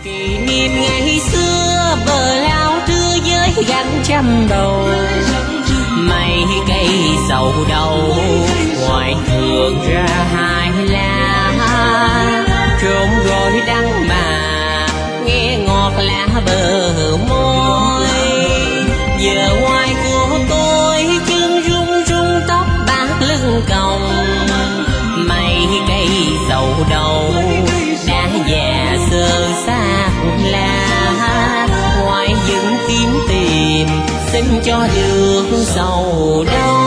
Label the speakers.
Speaker 1: Kỷ niệm ngày xưa bờ lao trưa với gánh trăm đầu, mấy cây sầu đầu ngoài thường ra hai lá, trộm rồi đắng mà nghe ngọt lá bờ môi. Giờ ngoài của tôi chân rung rung tóc bạc lưng còng, mấy cây sầu đầu đã già sơ xác lá, ngoài vẫn kiếm tìm xin cho được sầu đâu.